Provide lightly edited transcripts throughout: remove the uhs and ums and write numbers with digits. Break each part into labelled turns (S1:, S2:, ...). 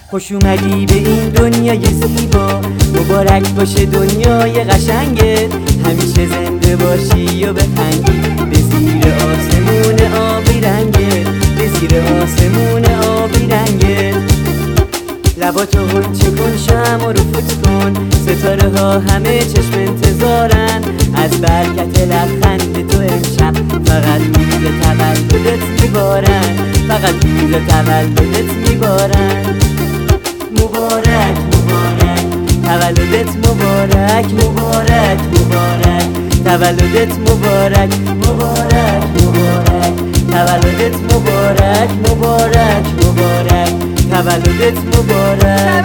S1: خوش اومدی به این دنیای زیبا، مبارک باشه دنیای قشنگت، همیشه زنده باشی و بخندی به زیر آسمون آبی رنگت، به زیر آسمون آبی رنگت. لباتو هنچه کن، شمع رو فوت کن، ستاره ها همه چشم انتظارن از برکت لبخند تو امشب، فقط روز تولدت میبارن، فقط روز تولدت میبارن. مبارک مبارک تولدت مبارک، مبارک مبارک تولدت مبارک، مبارک مبارک تولدت مبارک، مبارک مبارک تولدت مبارک.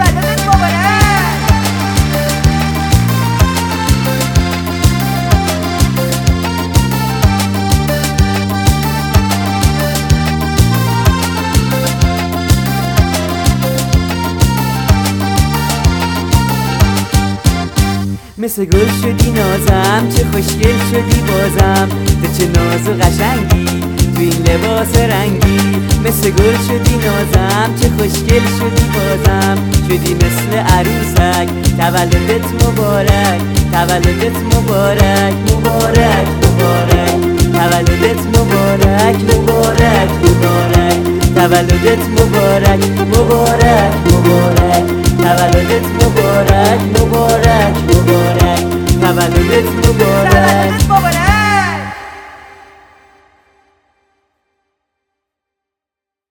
S1: مثل گل شدی نازم، چه خوشگل شدی بازم، تو چه ناز و قشنگی تو این لباس رنگی. مثل گل شدی نازم، چه خوشگل شدی بازم، شدی مثل عروسک. تولدت مبارک، تولدت مبارک، مبارک مبارک تولدت مبارک، مبارک مبارک تولدت مبارک، مبارک مبارک تولدت مبارک، مبارک مبارک تولدت مبارک.